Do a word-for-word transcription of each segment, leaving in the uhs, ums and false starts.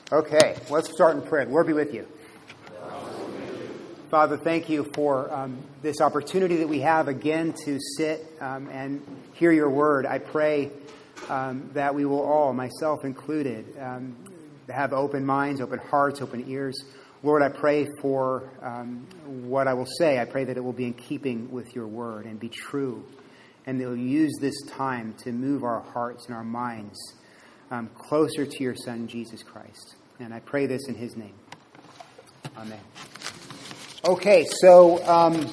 Okay, let's start in prayer. Lord be with you. Father, thank you for um, this opportunity that we have again to sit um, and hear your word. I pray um, that we will all, myself included, um, have open minds, open hearts, open ears. Lord, I pray for um, what I will say. I pray that it will be in keeping with your word and be true. And that you'll use this time to move our hearts and our minds um, closer to your Son, Jesus Christ. And I pray this in his name. Amen. Okay, so um,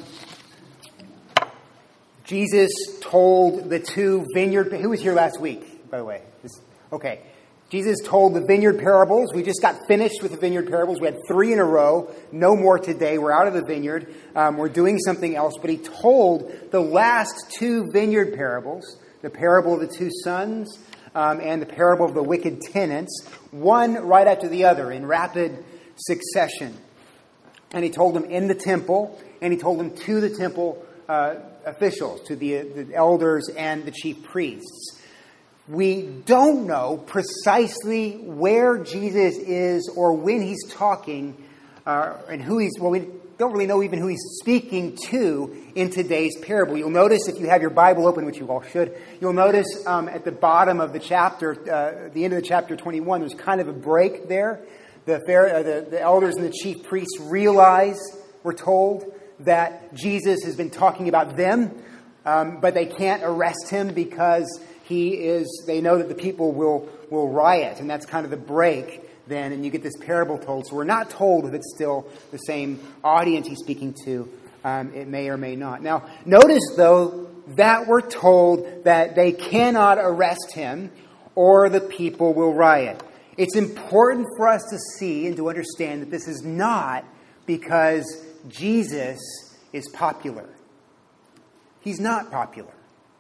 Jesus told the two vineyard... Who was here last week, by the way? This, okay. Jesus told the vineyard parables. We just got finished with the vineyard parables. We had three in a row. No more today. We're out of the vineyard. Um, we're doing something else. But he told the last two vineyard parables, the parable of the two sons um, and the parable of the wicked tenants, one right after the other in rapid succession. And he told them in the temple, and he told them to the temple uh, officials, to the, the elders and the chief priests. We don't know precisely where Jesus is or when he's talking uh, and who he's, well, we don't really know even who he's speaking to in today's parable. You'll notice if you have your Bible open, which you all should, you'll notice um, at the bottom of the chapter, uh, the end of the chapter twenty-one, there's kind of a break there. The, uh, the, the elders and the chief priests realize, we're told, that Jesus has been talking about them, um, but they can't arrest him because he is, they know that the people will, will riot. And that's kind of the break then, and you get this parable told. So we're not told if it's still the same audience he's speaking to. Um, it may or may not. Now, notice, though, that we're told that they cannot arrest him or the people will riot. It's important for us to see and to understand that this is not because Jesus is popular. He's not popular.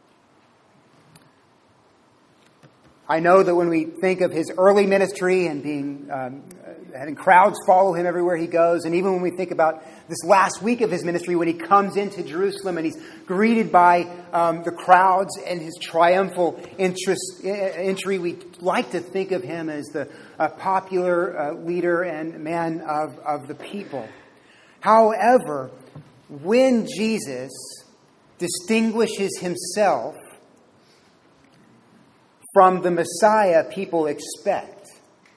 I know that when we think of his early ministry and being um, having crowds follow him everywhere he goes, and even when we think about this last week of his ministry when he comes into Jerusalem and he's greeted by um, the crowds and his triumphal interest, entry, we like to think of him as the uh, popular uh, leader and man of, of the people. However, when Jesus distinguishes himself from the Messiah people expect,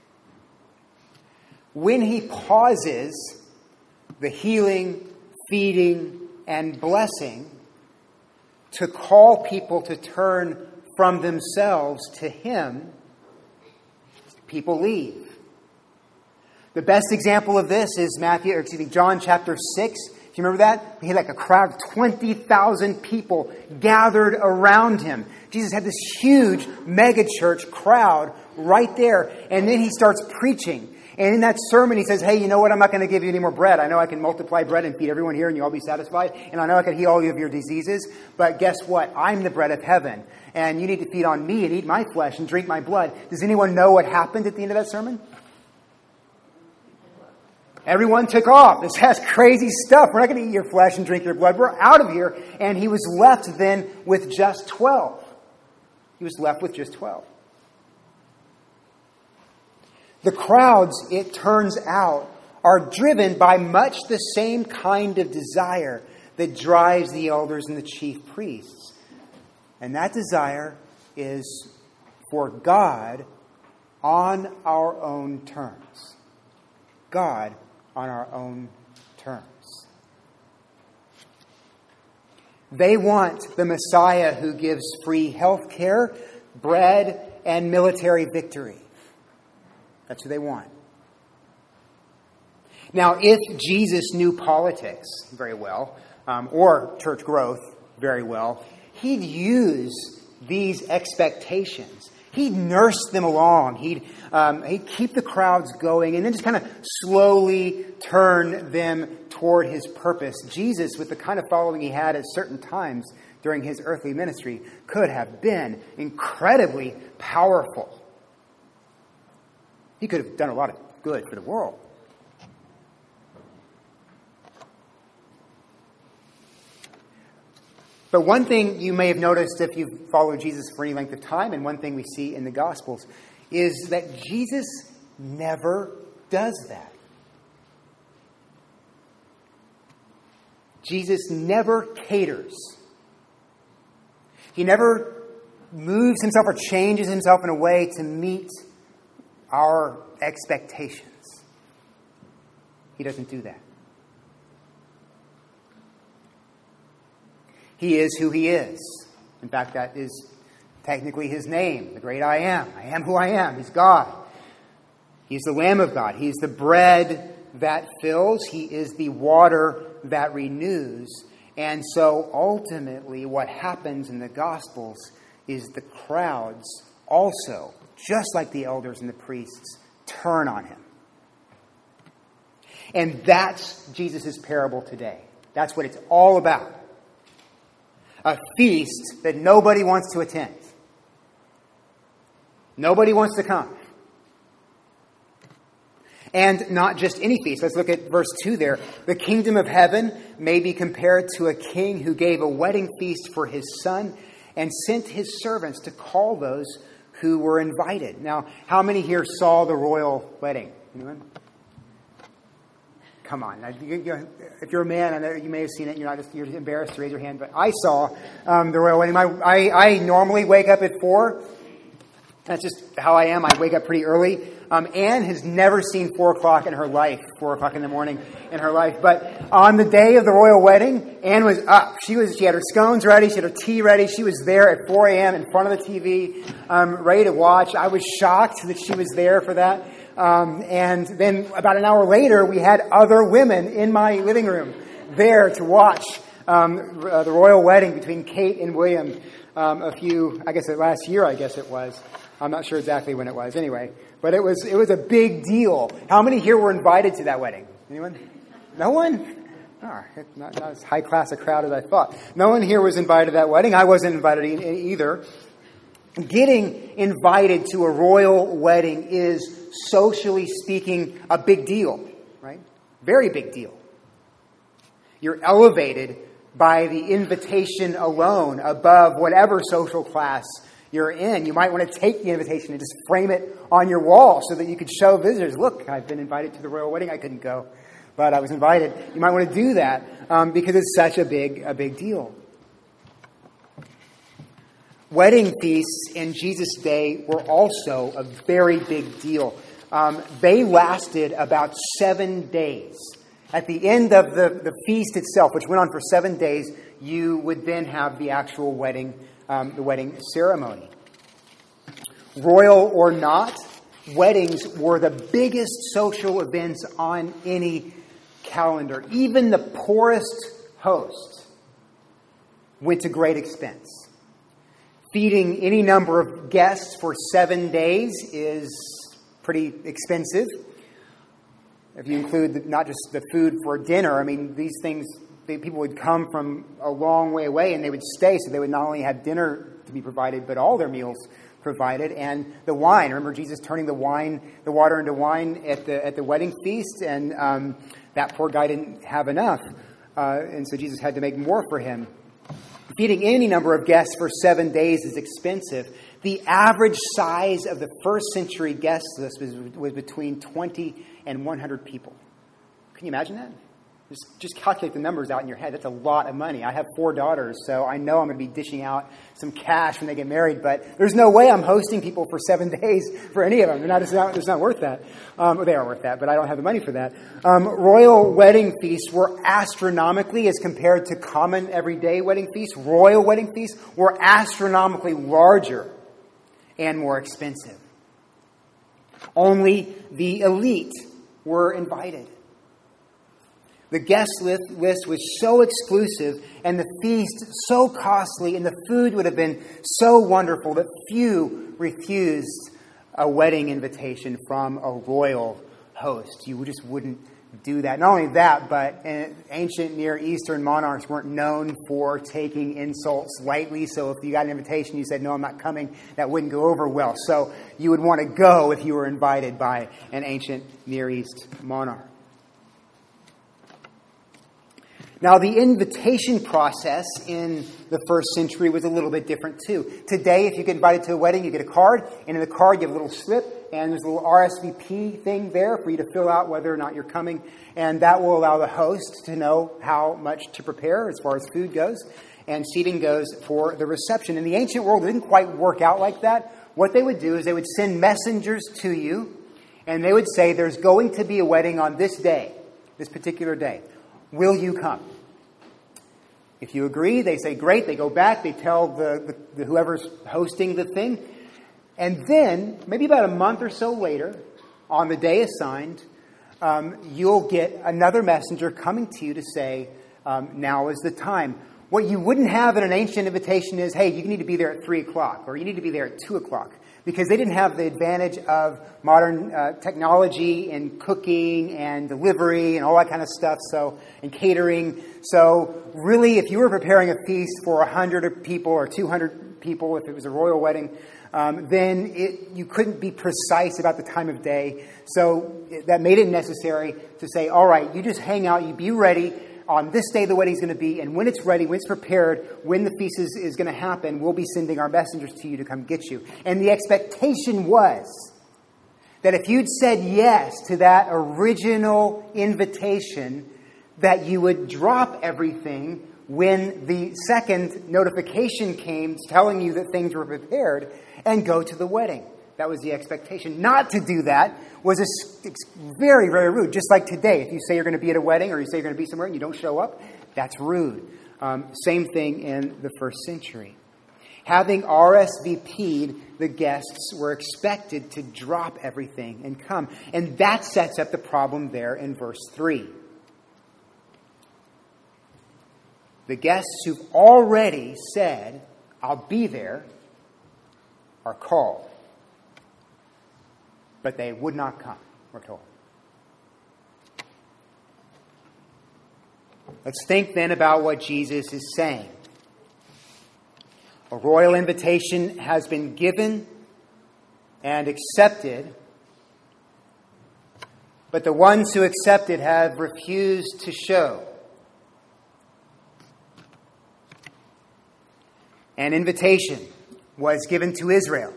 when he pauses the healing, feeding, and blessing to call people to turn from themselves to him, people leave. The best example of this is Matthew, or excuse me, John chapter six. Do you remember that? He had like a crowd of twenty thousand people gathered around him. Jesus had this huge mega church crowd right there. And then he starts preaching. And in that sermon, he says, hey, you know what? I'm not going to give you any more bread. I know I can multiply bread and feed everyone here and you'll all be satisfied. And I know I can heal all of your diseases. But guess what? I'm the bread of heaven. And you need to feed on me and eat my flesh and drink my blood. Does anyone know what happened at the end of that sermon? Everyone took off. This has crazy stuff. We're not going to eat your flesh and drink your blood. We're out of here. And he was left then with just twelve. He was left with just twelve. The crowds, it turns out, are driven by much the same kind of desire that drives the elders and the chief priests. And that desire is for God on our own terms. God on our own terms. They want the Messiah who gives free health care, bread, and military victory. That's who they want. Now, if Jesus knew politics very well, um, or church growth very well, he'd use these expectations. He'd nurse them along. He'd, um, he'd keep the crowds going and then just kind of slowly turn them toward his purpose. Jesus, with the kind of following he had at certain times during his earthly ministry, could have been incredibly powerful. He could have done a lot of good for the world. But one thing you may have noticed if you've followed Jesus for any length of time, and one thing we see in the Gospels, is that Jesus never does that. Jesus never caters. He never moves himself or changes himself in a way to meet our expectations. He doesn't do that. He is who he is. In fact, that is technically his name, the great I am. I am who I am. He's God. He's the Lamb of God. He's the bread that fills. He is the water that renews. And so ultimately what happens in the Gospels is the crowds also, just like the elders and the priests, turn on him. And that's Jesus' parable today. That's what it's all about. A feast that nobody wants to attend. Nobody wants to come. And not just any feast. Let's look at verse two there. The kingdom of heaven may be compared to a king who gave a wedding feast for his son and sent his servants to call those who were invited. Now, how many here saw the royal wedding? Anyone? Come on. If you're a man, I know you may have seen it. You're not just you're embarrassed to raise your hand, but I saw um, the royal wedding. My, I, I normally wake up at four. That's just how I am. I wake up pretty early. Um, Anne has never seen four o'clock in her life, four o'clock in the morning in her life. But on the day of the royal wedding, Anne was up. She was. She had her scones ready. She had her tea ready. She was there at four a.m. in front of the T V, um, ready to watch. I was shocked that she was there for that. Um, and then about an hour later, we had other women in my living room there to watch um, uh, the royal wedding between Kate and William. Um, a few, I guess, last year. I guess it was. I'm not sure exactly when it was. Anyway, but it was it was a big deal. How many here were invited to that wedding? Anyone? No one? Oh, not, not as high class a crowd as I thought. No one here was invited to that wedding. I wasn't invited e- either. Getting invited to a royal wedding is, socially speaking, a big deal, right? Very big deal. You're elevated by the invitation alone above whatever social class you're in. You might want to take the invitation and just frame it on your wall so that you could show visitors, look, I've been invited to the royal wedding. I couldn't go, but I was invited. You might want to do that um, because it's such a big, a big deal. Wedding feasts in Jesus' day were also a very big deal. Um, they lasted about seven days. At the end of the, the feast itself, which went on for seven days, you would then have the actual wedding, um, the wedding ceremony. Royal or not, weddings were the biggest social events on any calendar. Even the poorest host went to great expense. Feeding any number of guests for seven days is pretty expensive. If you include the, not just the food for dinner, I mean, these things, they, people would come from a long way away and they would stay, so they would not only have dinner to be provided, but all their meals provided. And the wine, remember Jesus turning the wine, the water into wine at the at the wedding feast, and um, that poor guy didn't have enough. Uh, and so Jesus had to make more for him. Feeding any number of guests for seven days is expensive. The average size of the first century guest list was, was between twenty and one hundred people. Can you imagine that? Just, just calculate the numbers out in your head. That's a lot of money. I have four daughters, so I know I'm going to be dishing out some cash when they get married, but there's no way I'm hosting people for seven days for any of them. They're not, it's, not, it's not worth that. Um, well, they are worth that, but I don't have the money for that. Um, royal wedding feasts were astronomically, as compared to common everyday wedding feasts, royal wedding feasts were astronomically larger and more expensive. Only the elite were invited. The guest list was so exclusive and the feast so costly and the food would have been so wonderful that few refused a wedding invitation from a royal host. You just wouldn't do that. Not only that, but ancient Near Eastern monarchs weren't known for taking insults lightly. So if you got an invitation, you said, no, I'm not coming, that wouldn't go over well. So you would want to go if you were invited by an ancient Near East monarch. Now, the invitation process in the first century was a little bit different, too. Today, if you get invited to a wedding, you get a card, and in the card, you have a little slip, and there's a little R S V P thing there for you to fill out whether or not you're coming, and that will allow the host to know how much to prepare as far as food goes, and seating goes for the reception. In the ancient world, it didn't quite work out like that. What they would do is they would send messengers to you, and they would say, there's going to be a wedding on this day, this particular day. Will you come? If you agree, they say, great. They go back. They tell the, the, the whoever's hosting the thing. And then, maybe about a month or so later, on the day assigned, um, you'll get another messenger coming to you to say, um, now is the time. What you wouldn't have in an ancient invitation is, hey, you need to be there at three o'clock, or you need to be there at two o'clock. Because they didn't have the advantage of modern uh, technology and cooking and delivery and all that kind of stuff, so and catering. So really, if you were preparing a feast for one hundred people or two hundred people, if it was a royal wedding, um, then it, you couldn't be precise about the time of day. So that made it necessary to say, all right, you just hang out, you be ready. On this day the wedding's going to be, and when it's ready, when it's prepared, when the feast is, is going to happen, we'll be sending our messengers to you to come get you. And the expectation was that if you'd said yes to that original invitation, that you would drop everything when the second notification came telling you that things were prepared and go to the wedding. That was the expectation. Not to do that was a, very, very rude. Just like today, if you say you're going to be at a wedding or you say you're going to be somewhere and you don't show up, that's rude. Um, same thing in the first century. Having R S V P'd, the guests were expected to drop everything and come. And that sets up the problem there in verse three. The guests who've already said, I'll be there, are called. But they would not come, we're told. Let's think then about what Jesus is saying. A royal invitation has been given and accepted, but the ones who accepted have refused to show. An invitation was given to Israel.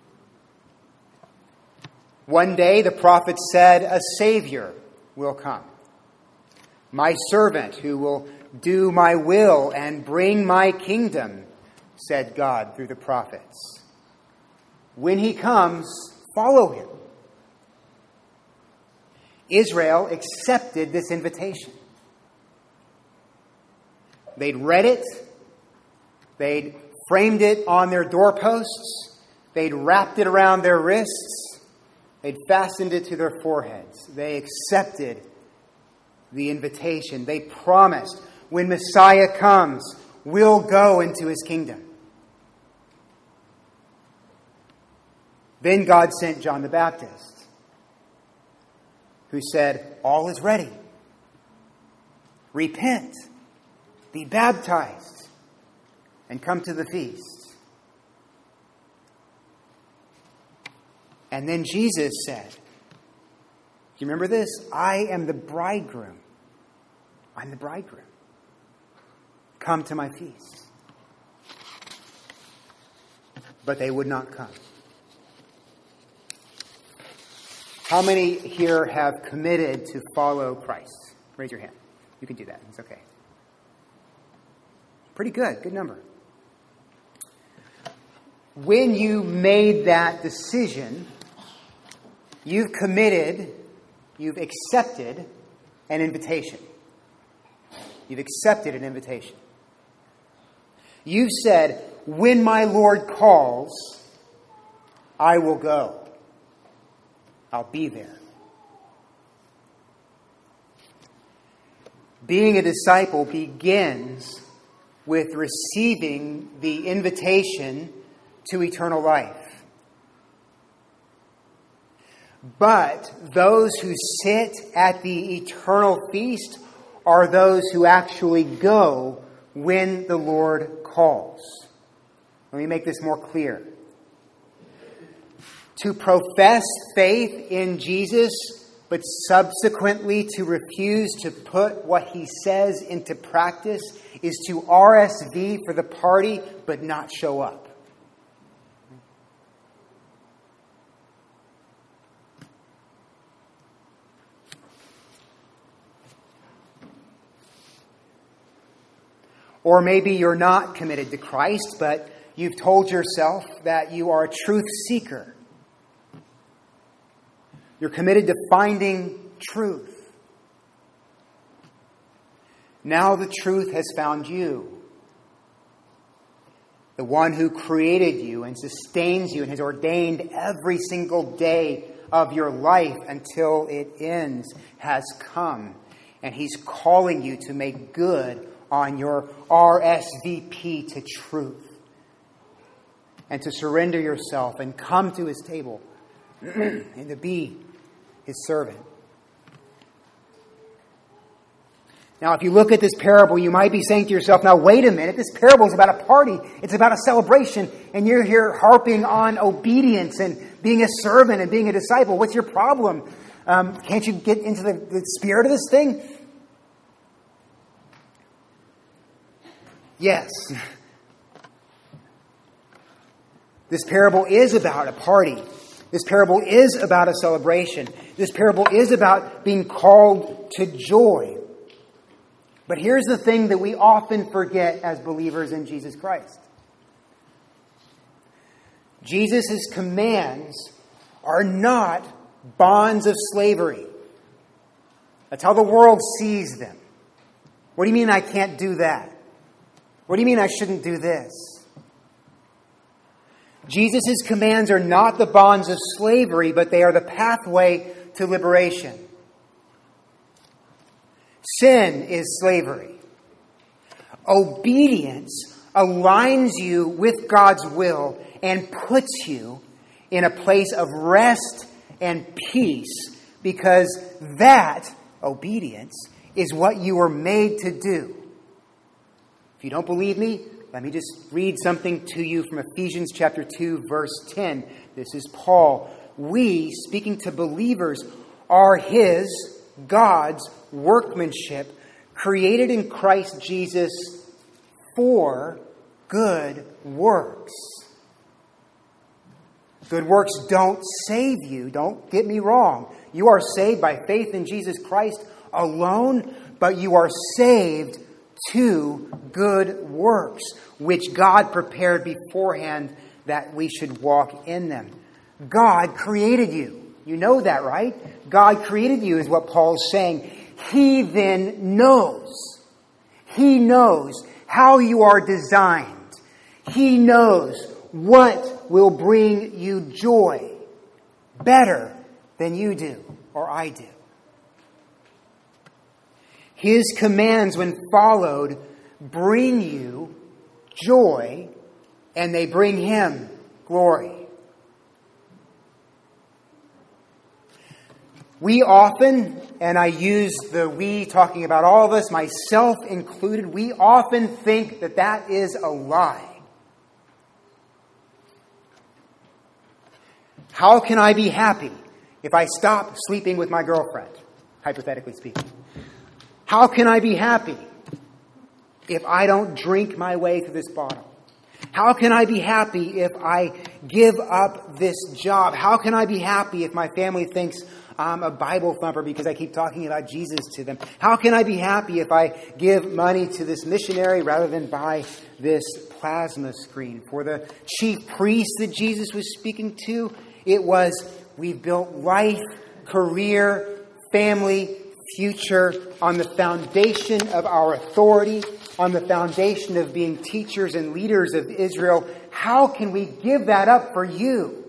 One day the prophet said, a Savior will come. My servant who will do my will and bring my kingdom, said God through the prophets. When he comes, follow him. Israel accepted this invitation. They'd read it. They'd framed it on their doorposts. They'd wrapped it around their wrists. They'd fastened it to their foreheads. They accepted the invitation. They promised, when Messiah comes, we'll go into his kingdom. Then God sent John the Baptist, who said, all is ready. Repent, be baptized, and come to the feast. And then Jesus said, do you remember this? I am the bridegroom. I'm the bridegroom. Come to my feast. But they would not come. How many here have committed to follow Christ? Raise your hand. You can do that. It's okay. Pretty good. Good number. When you made that decision, you've committed, you've accepted an invitation. You've accepted an invitation. You've said, when my Lord calls, I will go. I'll be there. Being a disciple begins with receiving the invitation to eternal life. But those who sit at the eternal feast are those who actually go when the Lord calls. Let me make this more clear. To profess faith in Jesus, but subsequently to refuse to put what he says into practice, is to R S V for the party, but not show up. Or maybe you're not committed to Christ, but you've told yourself that you are a truth seeker. You're committed to finding truth. Now the truth has found you. The one who created you and sustains you and has ordained every single day of your life until it ends has come. And He's calling you to make good on your R S V P to truth. And to surrender yourself and come to His table and to be His servant. Now, if you look at this parable, you might be saying to yourself, now wait a minute, this parable is about a party. It's about a celebration. And you're here harping on obedience and being a servant and being a disciple. What's your problem? Um, can't you get into the, the spirit of this thing? Yes. This parable is about a party. This parable is about a celebration. This parable is about being called to joy. But here's the thing that we often forget as believers in Jesus Christ. Jesus' commands are not bonds of slavery. That's how the world sees them. What do you mean I can't do that? What do you mean I shouldn't do this? Jesus' commands are not the bonds of slavery, but they are the pathway to liberation. Sin is slavery. Obedience aligns you with God's will and puts you in a place of rest and peace, because that obedience is what you were made to do. If you don't believe me, let me just read something to you from Ephesians chapter two, verse ten. This is Paul. We, speaking to believers, are His, God's workmanship, created in Christ Jesus for good works. Good works don't save you. Don't get me wrong. You are saved by faith in Jesus Christ alone, but you are saved to good works, which God prepared beforehand that we should walk in them. God created you. You know that, right? God created you is what Paul's saying. He then knows. He knows how you are designed. He knows what will bring you joy better than you do or I do. His commands, when followed, bring you joy, and they bring Him glory. We often, and I use the we talking about all of us, myself included, we often think that that is a lie. How can I be happy if I stop sleeping with my girlfriend, hypothetically speaking? How can I be happy if I don't drink my way through this bottle? How can I be happy if I give up this job? How can I be happy if my family thinks I'm a Bible thumper because I keep talking about Jesus to them? How can I be happy if I give money to this missionary rather than buy this plasma screen? For the chief priest that Jesus was speaking to, it was, we've built life, career, family, future on the foundation of our authority, on the foundation of being teachers and leaders of Israel. How can we give that up for you?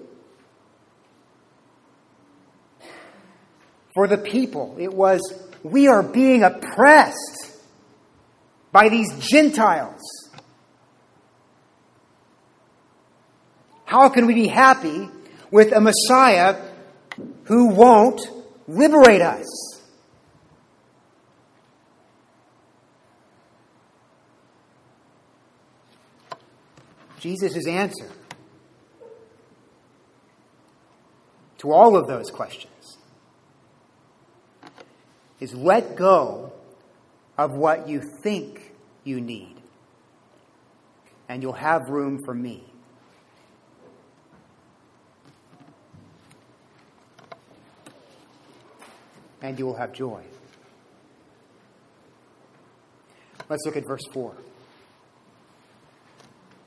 For the people, it was, we are being oppressed by these Gentiles. How can we be happy with a Messiah who won't liberate us? Jesus' answer to all of those questions is let go of what you think you need, and you'll have room for me. And you will have joy. Let's look at verse four.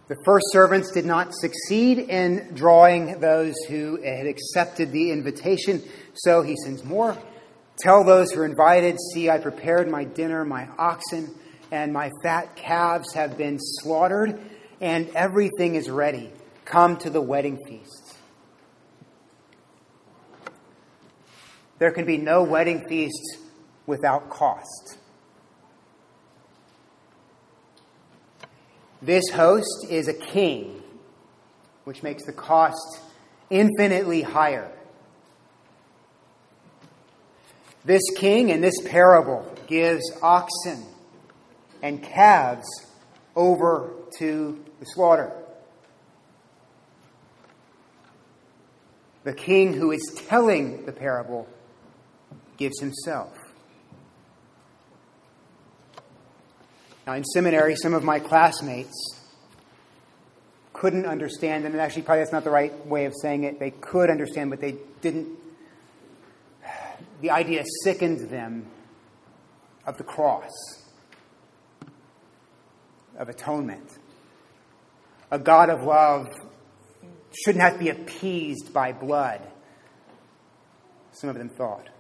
The first servants did not succeed in drawing those who had accepted the invitation, so he sends more. Tell those who are invited, see, I prepared my dinner, my oxen and my fat calves have been slaughtered, and everything is ready. Come to the wedding feast. There can be no wedding feast without cost. This host is a king, which makes the cost infinitely higher. This king in this parable gives oxen and calves over to the slaughter. The king who is telling the parable gives himself. Now, in seminary, some of my classmates couldn't understand, and actually probably that's not the right way of saying it. They could understand, but they didn't. The idea sickened them of the cross, of atonement. A God of love shouldn't have to be appeased by blood, some of them thought.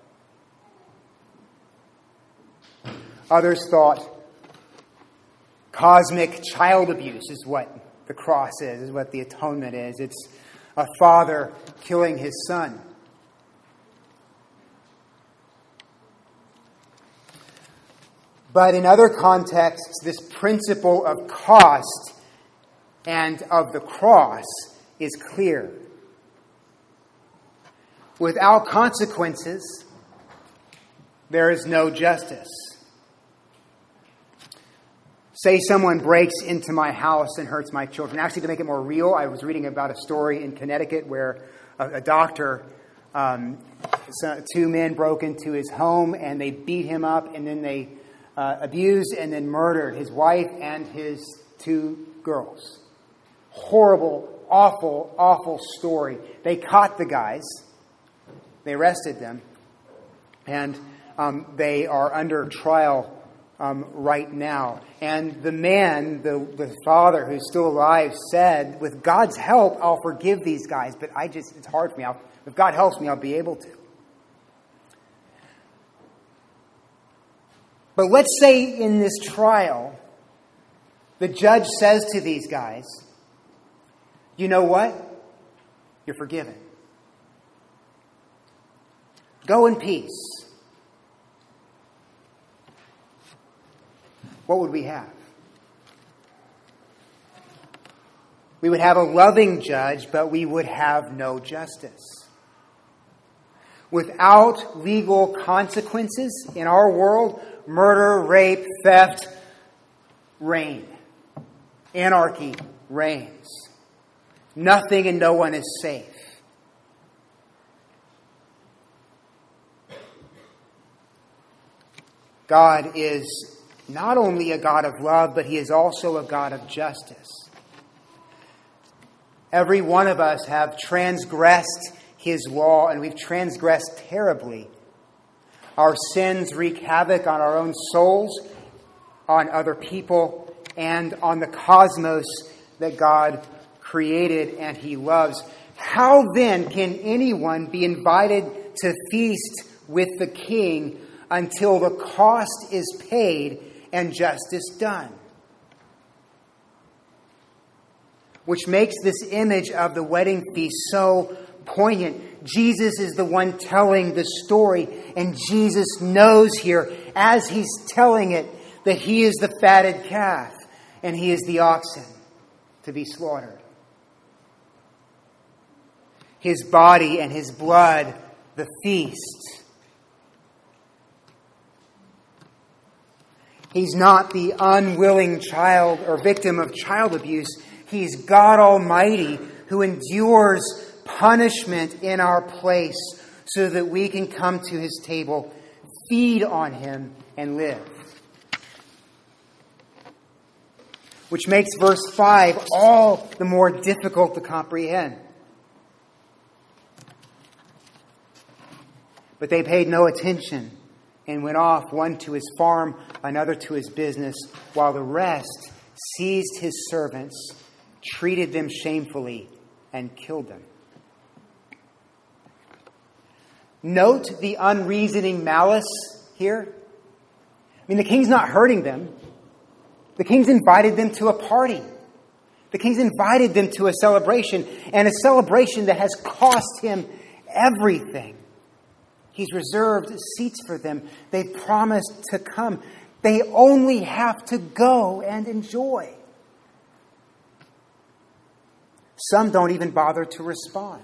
Others thought cosmic child abuse is what the cross is, is what the atonement is. It's a father killing his son. But in other contexts, this principle of cost and of the cross is clear. Without consequences, there is no justice. Say someone breaks into my house and hurts my children. Actually, to make it more real, I was reading about a story in Connecticut where a, a doctor, um, so two men broke into his home and they beat him up, and then they uh, abused and then murdered his wife and his two girls. Horrible, awful, awful story. They caught the guys. They arrested them. And um, they are under trial Um, right now. And the man, the, the father who's still alive, said, with God's help, I'll forgive these guys, but I just, it's hard for me. I'll, if God helps me, I'll be able to. But let's say in this trial, the judge says to these guys, you know what? You're forgiven. Go in peace. What would we have? We would have a loving judge, but we would have no justice. Without legal consequences in our world, murder, rape, theft reign. Anarchy reigns. Nothing and no one is safe. God is not only a God of love, but he is also a God of justice. Every one of us have transgressed his law, and we've transgressed terribly. Our sins wreak havoc on our own souls, on other people, and on the cosmos that God created and he loves. How then can anyone be invited to feast with the king until the cost is paid and justice done? Which makes this image of the wedding feast so poignant. Jesus is the one telling the story, and Jesus knows here, as he's telling it, that he is the fatted calf and he is the oxen to be slaughtered. His body and his blood, the feast. He's not the unwilling child or victim of child abuse. He's God Almighty who endures punishment in our place so that we can come to his table, feed on him, and live. Which makes verse five all the more difficult to comprehend. But they paid no attention and went off, one to his farm, another to his business, while the rest seized his servants treated them shamefully, and killed them. Note the unreasoning malice here. I mean, the king's not hurting them. The king's invited them to a party. The king's invited them to a celebration, and a celebration that has cost him everything. He's reserved seats for them. They've promised to come. They only have to go and enjoy. Some don't even bother to respond.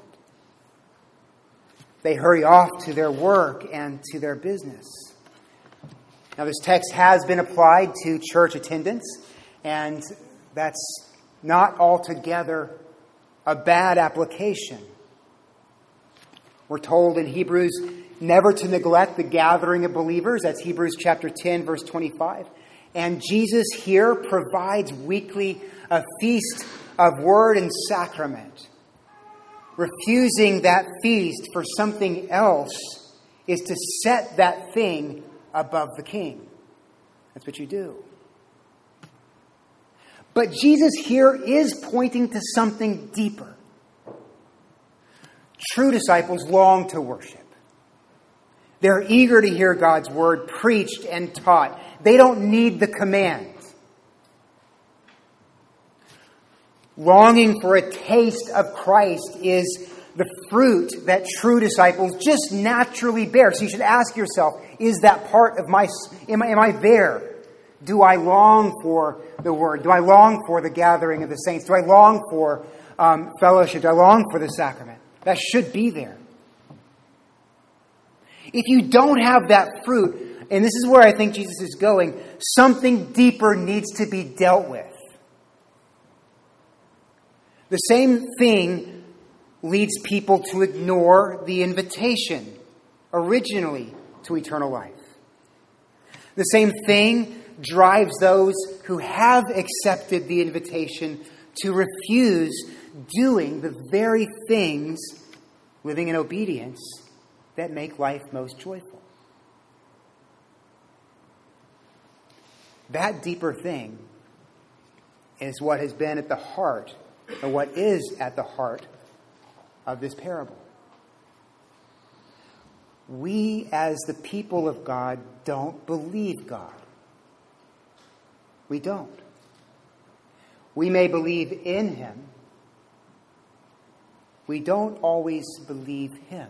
They hurry off to their work and to their business. Now, this text has been applied to church attendance, and that's not altogether a bad application. We're told in Hebrews never to neglect the gathering of believers. That's Hebrews chapter ten, verse twenty-five. And Jesus here provides weekly a feast of word and sacrament. Refusing that feast for something else is to set that thing above the king. That's what you do. But Jesus here is pointing to something deeper. True disciples long to worship. They're eager to hear God's word preached and taught. They don't need the command. Longing for a taste of Christ is the fruit that true disciples just naturally bear. So you should ask yourself, is that part of my, am I, am I there? Do I long for the word? Do I long for the gathering of the saints? Do I long for um, fellowship? Do I long for the sacrament? That should be there. If you don't have that fruit, and this is where I think Jesus is going, something deeper needs to be dealt with. The same thing leads people to ignore the invitation originally to eternal life. The same thing drives those who have accepted the invitation to refuse doing the very things, living in obedience, that make life most joyful. That deeper thing is what has been at the heart, or what is at the heart of this parable. We, as the people of God, don't believe God. We don't. We may believe in Him. We don't always believe Him.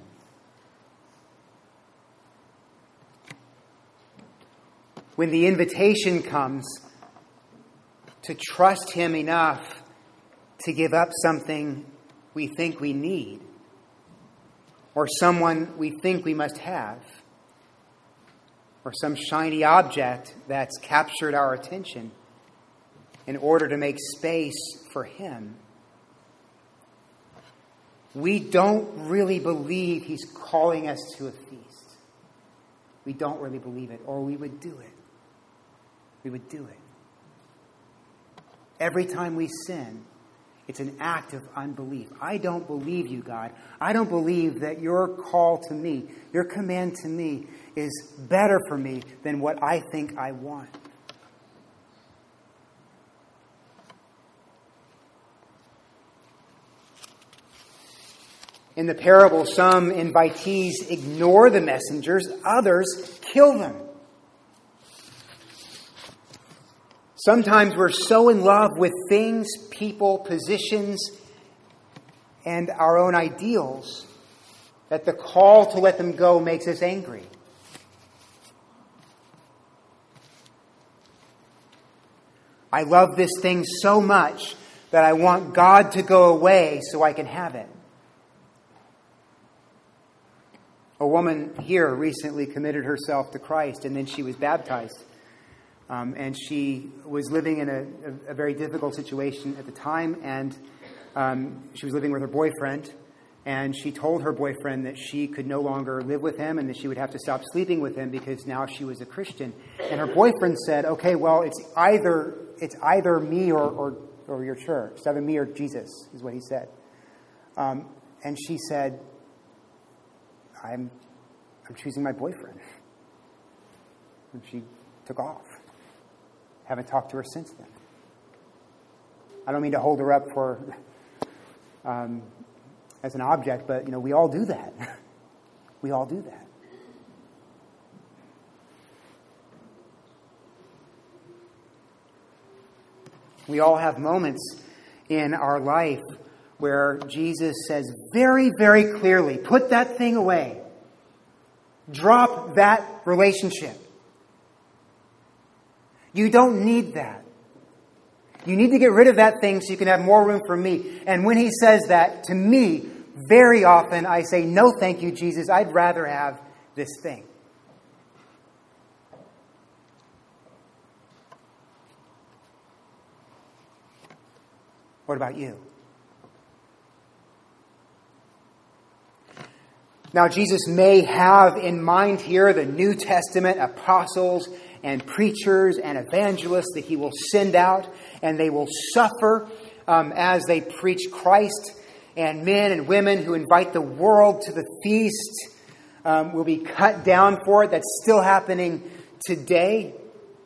When the invitation comes to trust Him enough to give up something we think we need, or someone we think we must have, or some shiny object that's captured our attention in order to make space for Him, we don't really believe He's calling us to a feast. We don't really believe it, or we would do it. We would do it. Every time we sin, it's an act of unbelief. I don't believe you, God. I don't believe that your call to me, your command to me, is better for me than what I think I want. In the parable, some invitees ignore the messengers, others kill them. Sometimes we're so in love with things, people, positions, and our own ideals that the call to let them go makes us angry. I love this thing so much that I want God to go away so I can have it. A woman here recently committed herself to Christ, and then she was baptized. Um, and she was living in a, a, a very difficult situation at the time, and um, she was living with her boyfriend, and she told her boyfriend that she could no longer live with him and that she would have to stop sleeping with him because now she was a Christian. And her boyfriend said, okay, well, it's either it's either me or, or, or your church. It's either me or Jesus, is what he said. Um, and she said, I'm, I'm choosing my boyfriend. And she took off. Haven't talked to her since then. I don't mean to hold her up for um, as an object, but you know, we all do that. We all do that. We all have moments in our life where Jesus says very, very clearly, put that thing away. Drop that relationship. You don't need that. You need to get rid of that thing so you can have more room for me. And when he says that, to me, very often I say, no thank you, Jesus. I'd rather have this thing. What about you? Now, Jesus may have in mind here the New Testament apostles and preachers and evangelists that he will send out, and they will suffer um, as they preach Christ, and men and women who invite the world to the feast um, will be cut down for it. That's still happening today.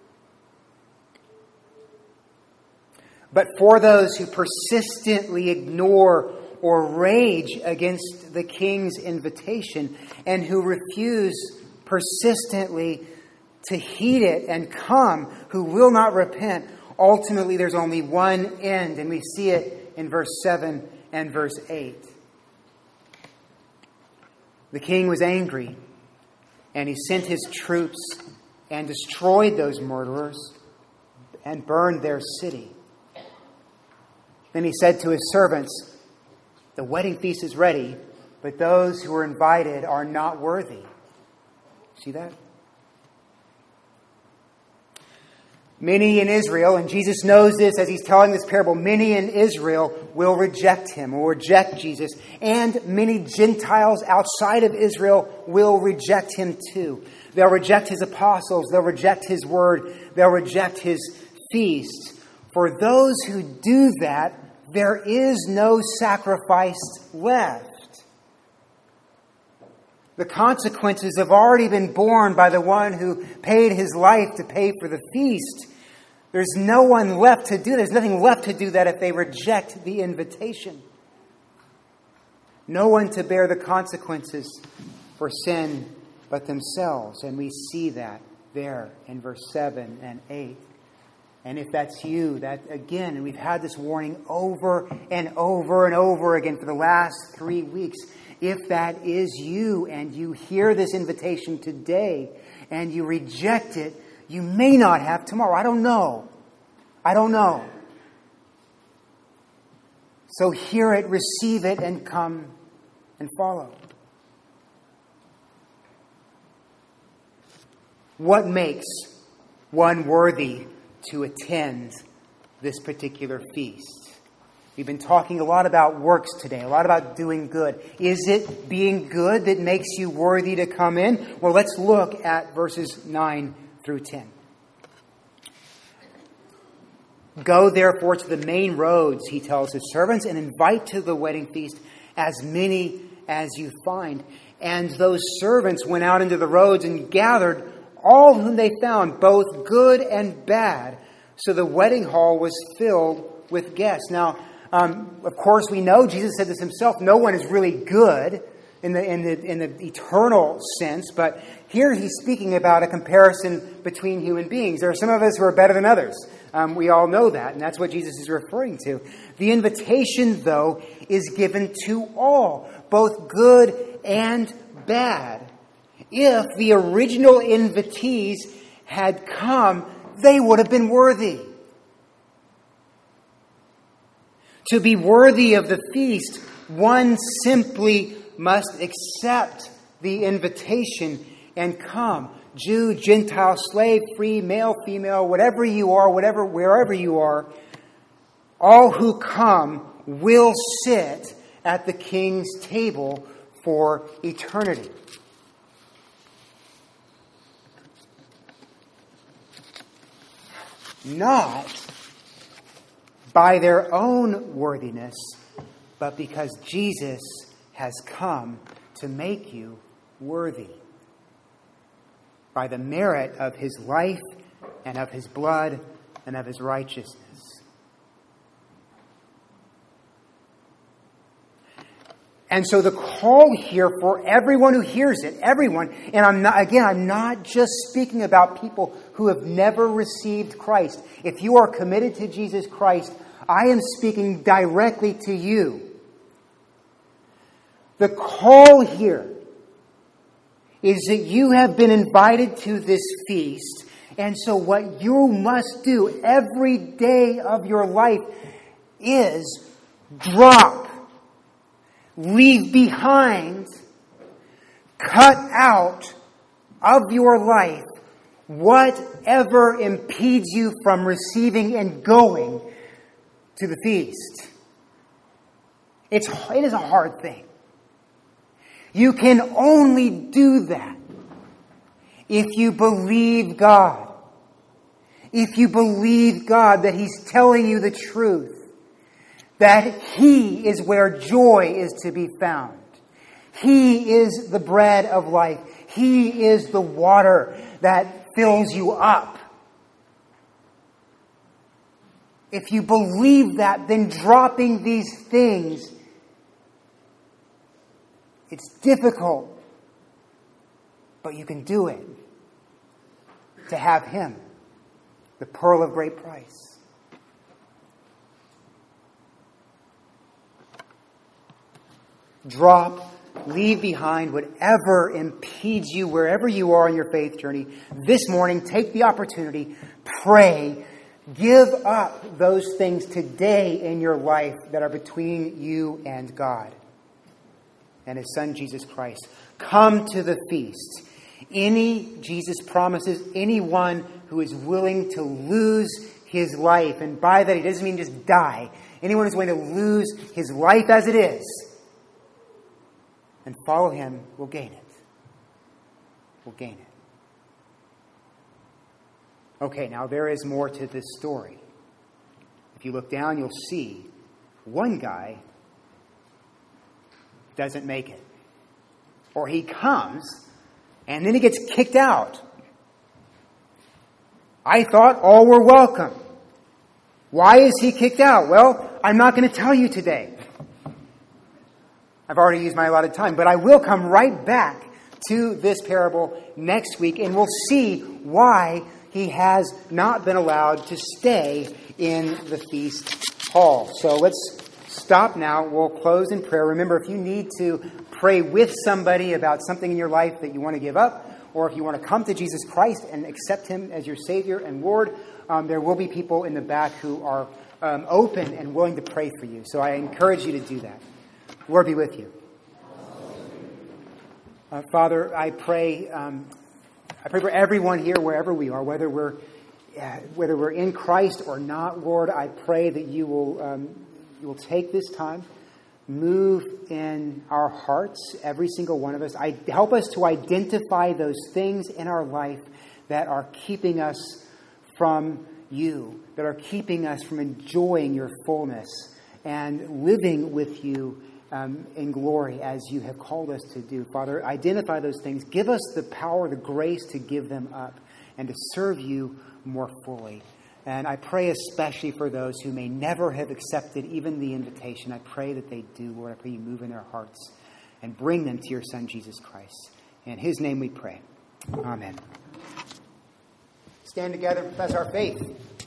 But for those who persistently ignore or rage against the King's invitation and who refuse persistently to heed it and come, who will not repent, ultimately there's only one end. And we see it in verse seven and verse eight. The king was angry, and he sent his troops and destroyed those murderers and burned their city. Then he said to his servants, the wedding feast is ready, but those who are invited are not worthy. See that? Many in Israel, and Jesus knows this as he's telling this parable, many in Israel will reject him, will reject Jesus. And many Gentiles outside of Israel will reject him too. They'll reject his apostles. They'll reject his word. They'll reject his feast. For those who do that, there is no sacrifice left. The consequences have already been borne by the one who paid his life to pay for the feast. There's no one left to do that. There's nothing left to do that if they reject the invitation. No one to bear the consequences for sin but themselves. And we see that there in verse seven and eight. And if that's you, that again, and we've had this warning over and over and over again for the last three weeks. If that is you and you hear this invitation today and you reject it, you may not have tomorrow. I don't know. I don't know. So hear it, receive it, and come and follow. What makes one worthy to attend this particular feast? We've been talking a lot about works today, a lot about doing good. Is it being good that makes you worthy to come in? Well, let's look at verses nine through ten. Go therefore to the main roads, he tells his servants, and invite to the wedding feast as many as you find. And those servants went out into the roads and gathered all whom they found, both good and bad. So the wedding hall was filled with guests. Now, um, of course, we know Jesus said this himself. No one is really good in the in the in the eternal sense, but here he's speaking about a comparison between human beings. There are some of us who are better than others. Um, we all know that, and that's what Jesus is referring to. The invitation, though, is given to all, both good and bad. If the original invitees had come, they would have been worthy. To be worthy of the feast, one simply must accept the invitation and come. Jew, Gentile, slave, free, male, female, whatever you are, whatever, wherever you are, all who come will sit at the King's table for eternity. Not by their own worthiness, but because Jesus has come to make you worthy. By the merit of his life and of his blood and of his righteousness. And so the call here for everyone who hears it, everyone, and I'm not, again, I'm not just speaking about people who have never received Christ. If you are committed to Jesus Christ, I am speaking directly to you. The call here is that you have been invited to this feast, and so what you must do every day of your life is drop, leave behind, cut out of your life whatever impedes you from receiving and going to the feast. It's, it is a hard thing. You can only do that if you believe God. If you believe God that He's telling you the truth. That He is where joy is to be found. He is the bread of life. He is the water that fills you up. If you believe that, then dropping these things, it's difficult, but you can do it to have Him, the pearl of great price. Drop, leave behind whatever impedes you wherever you are in your faith journey. This morning, take the opportunity, pray, give up those things today in your life that are between you and God and His Son, Jesus Christ. Come to the feast. Any, Jesus promises, anyone who is willing to lose his life, and by that He doesn't mean just die. Anyone who's willing to lose his life as it is and follow Him will gain it. Will gain it. Okay, now there is more to this story. If you look down, you'll see one guy doesn't make it. Or he comes, and then he gets kicked out. I thought all were welcome. Why is he kicked out? Well, I'm not going to tell you today. I've already used my allotted time, but I will come right back to this parable next week, and we'll see why he has not been allowed to stay in the feast hall. So let's stop now. We'll close in prayer. Remember, if you need to pray with somebody about something in your life that you want to give up, or if you want to come to Jesus Christ and accept Him as your Savior and Lord, um, there will be people in the back who are um, open and willing to pray for you. So I encourage you to do that. Lord be with you. Uh, Father, I pray, um, I pray for everyone here, wherever we are, whether we're uh, whether we're in Christ or not. Lord, I pray that you will um, you will take this time, move in our hearts, every single one of us. I help us to identify those things in our life that are keeping us from you, that are keeping us from enjoying your fullness and living with you Um, in glory as you have called us to do. Father, identify those things. Give us the power, the grace to give them up and to serve you more fully. And I pray especially for those who may never have accepted even the invitation. I pray that they do, Lord. I pray you move in their hearts and bring them to your Son, Jesus Christ. In His name we pray. Amen. Stand together and profess our faith.